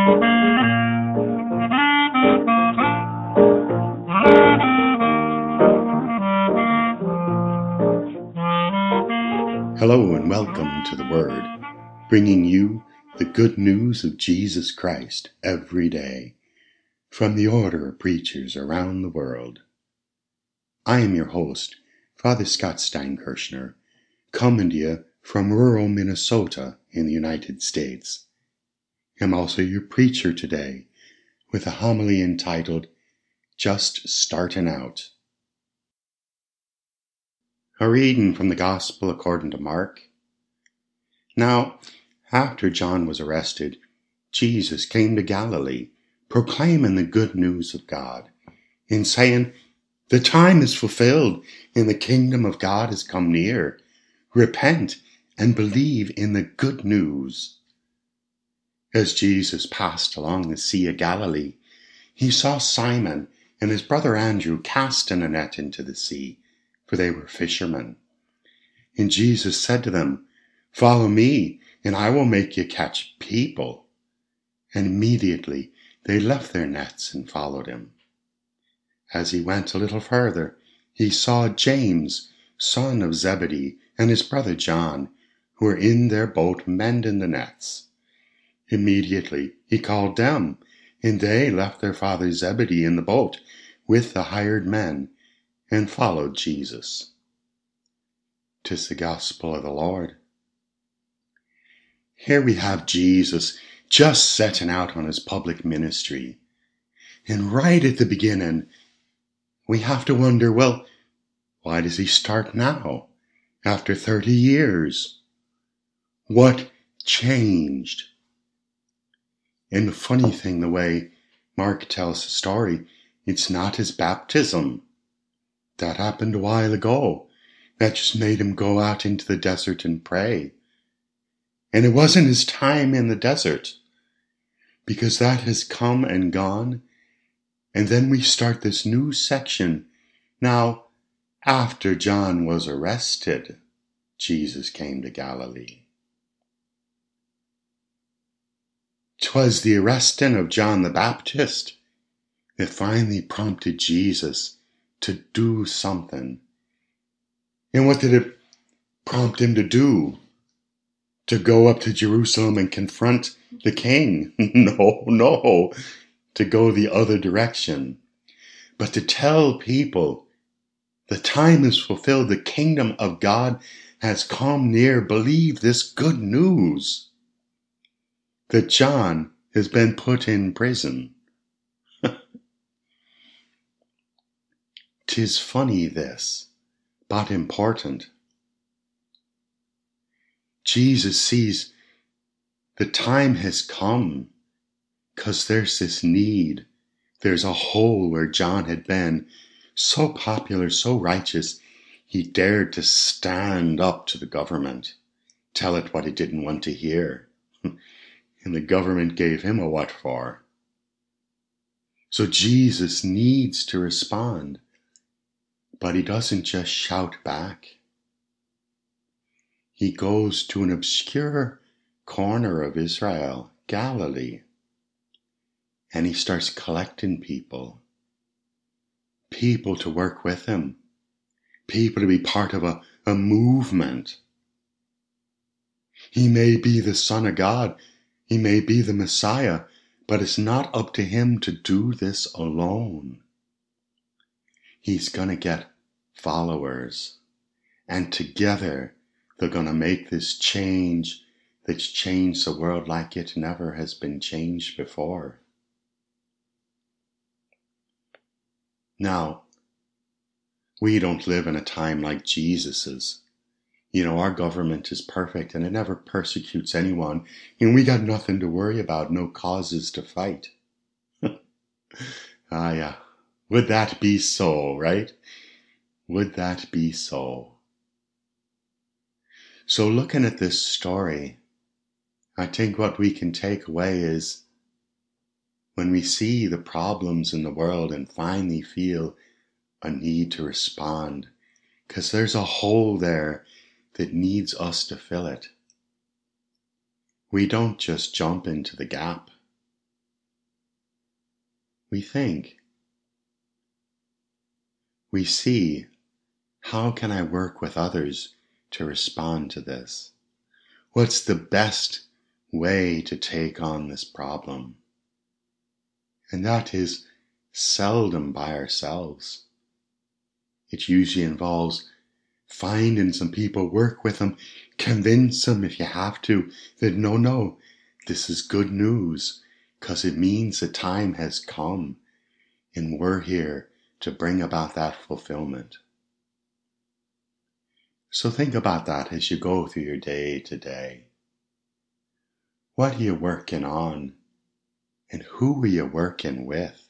Hello and welcome to The Word, bringing you the good news of Jesus Christ every day from the order of preachers around the world. I am your host, Father Scott Steinkirchner, coming to you from rural Minnesota in the United States. I'm also your preacher today with a homily entitled, Just Starting Out. A reading from the Gospel according to Mark. Now, after John was arrested, Jesus came to Galilee, proclaiming the good news of God, and saying, "The time is fulfilled, and the kingdom of God has come near. Repent and believe in the good news." As Jesus passed along the Sea of Galilee, he saw Simon and his brother Andrew casting a net into the sea, for they were fishermen. And Jesus said to them, "Follow me, and I will make you catch people." And immediately they left their nets and followed him. As he went a little further, he saw James, son of Zebedee, and his brother John, who were in their boat mending the nets. Immediately he called them, and they left their father Zebedee in the boat with the hired men and followed Jesus. 'Tis the gospel of the Lord. Here we have Jesus just setting out on his public ministry. And right at the beginning, we have to wonder, well, why does he start now, after 30 years? What changed? And the funny thing, the way Mark tells the story, it's not his baptism. That happened a while ago. That just made him go out into the desert and pray. And it wasn't his time in the desert, because that has come and gone. And then we start this new section. Now, after John was arrested, Jesus came to Galilee. 'Twas the arresting of John the Baptist that finally prompted Jesus to do something. And what did it prompt him to do? To go up to Jerusalem and confront the king? No, to go the other direction. But to tell people, the time is fulfilled, the kingdom of God has come near, believe this good news. That John has been put in prison. 'Tis funny this, but important. Jesus sees the time has come, 'cause there's this need. There's a hole where John had been, so popular, so righteous, he dared to stand up to the government, tell it what it didn't want to hear. And the government gave him a what for. So Jesus needs to respond, but he doesn't just shout back. He goes to an obscure corner of Israel, Galilee, and he starts collecting people to work with him, people to be part of a movement. He may be the Son of God, he may be the Messiah, but it's not up to him to do this alone. He's going to get followers, and together they're going to make this change that's changed the world like it never has been changed before. Now, we don't live in a time like Jesus's. Our government is perfect and it never persecutes anyone, and we got nothing to worry about, no causes to fight. Yeah. Would that be so, right? Would that be so? So looking at this story, I think what we can take away is when we see the problems in the world and finally feel a need to respond, because there's a hole there that needs us to fill it. We don't just jump into the gap. We think. We see, how can I work with others to respond to this? What's the best way to take on this problem? And that is seldom by ourselves. It usually involves finding some people, work with them, convince them if you have to that no, this is good news, because it means the time has come and we're here to bring about that fulfillment. So think about that as you go through your day to day. What are you working on? And who are you working with?